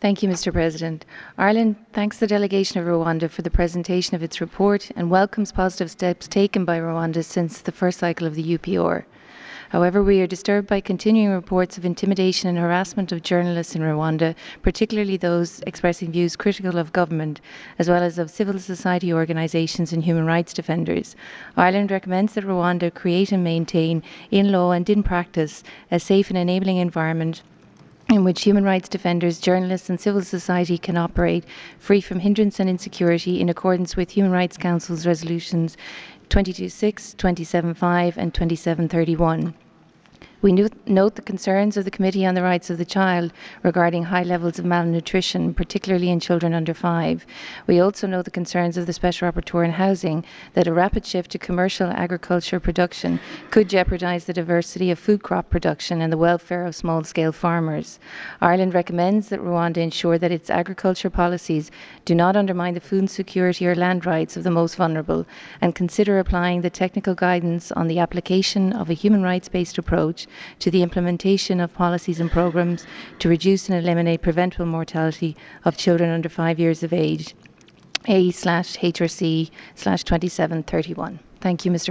Thank you, Mr. President. Ireland thanks the delegation of Rwanda for the presentation of its report and welcomes positive steps taken by Rwanda since the first cycle of the UPR. However, we are disturbed by continuing reports of intimidation and harassment of journalists in Rwanda, particularly those expressing views critical of government, as well as of civil society organisations and human rights defenders. Ireland recommends that Rwanda create and maintain, in law and in practice, a safe and enabling environment in which human rights defenders, journalists and civil society can operate free from hindrance and insecurity in accordance with Human Rights Council's resolutions 226, 275 and 2731. We note the concerns of the Committee on the Rights of the Child regarding high levels of malnutrition, particularly in children under 5. We also note the concerns of the Special Rapporteur on Housing that a rapid shift to commercial agriculture production could jeopardise the diversity of food crop production and the welfare of small-scale farmers. Ireland recommends that Rwanda ensure that its agriculture policies do not undermine the food security or land rights of the most vulnerable, and consider applying the technical guidance on the application of a human rights-based approach to the implementation of policies and programmes to reduce and eliminate preventable mortality of children under 5 years of age, A/HRC/2731. Thank you, Mr.